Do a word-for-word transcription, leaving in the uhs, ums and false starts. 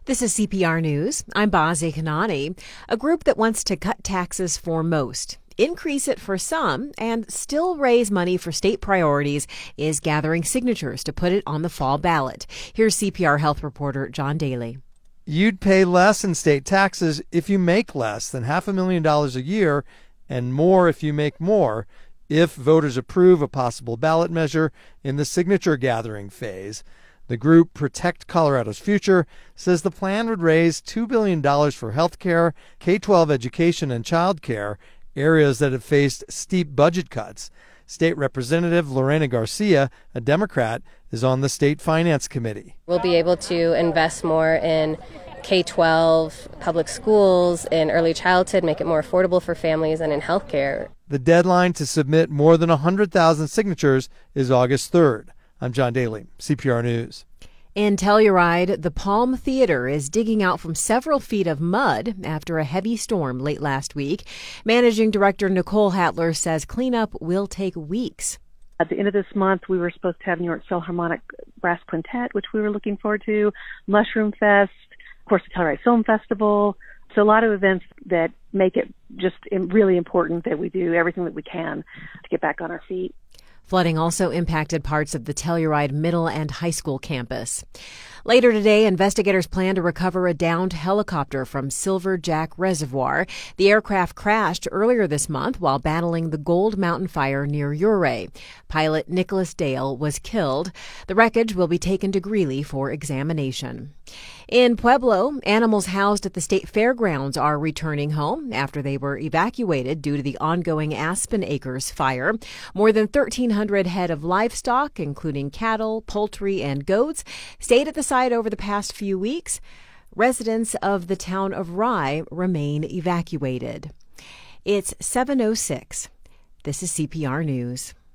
This is C P R News. I'm Bazi Kanani. A group that wants to cut taxes for most, increase it for some, and still raise money for state priorities is gathering signatures to put it on the fall ballot. Here's C P R health reporter John Daly. You'd pay less in state taxes if you make less than half a million dollars a year and more if you make more, if voters approve a possible ballot measure in the signature gathering phase. The group Protect Colorado's Future says the plan would raise two billion dollars for health care, K twelve education, and child care, areas that have faced steep budget cuts. State Representative Lorena Garcia, a Democrat, is on the State Finance Committee. We'll be able to invest more in K twelve, public schools, in early childhood, make it more affordable for families, and in health care. The deadline to submit more than one hundred thousand signatures is August third. I'm John Daly, C P R News. In Telluride, the Palm Theater is digging out from several feet of mud after a heavy storm late last week. Managing Director Nicole Hatler says cleanup will take weeks. At the end of this month, we were supposed to have New York Philharmonic Brass Quintet, which we were looking forward to, Mushroom Fest, of course, the Telluride Film Festival. So a lot of events that make it just really important that we do everything that we can to get back on our feet. Flooding also impacted parts of the Telluride Middle and High School campus. Later today, investigators plan to recover a downed helicopter from Silver Jack Reservoir. The aircraft crashed earlier this month while battling the Gold Mountain fire near Ouray. Pilot Nicholas Dale was killed. The wreckage will be taken to Greeley for examination. In Pueblo, animals housed at the state fairgrounds are returning home after they were evacuated due to the ongoing Aspen Acres fire. More than thirteen hundred head of livestock, including cattle, poultry, and goats, stayed at the site over the past few weeks. Residents of the town of Rye remain evacuated. It's seven oh six. This is C P R News.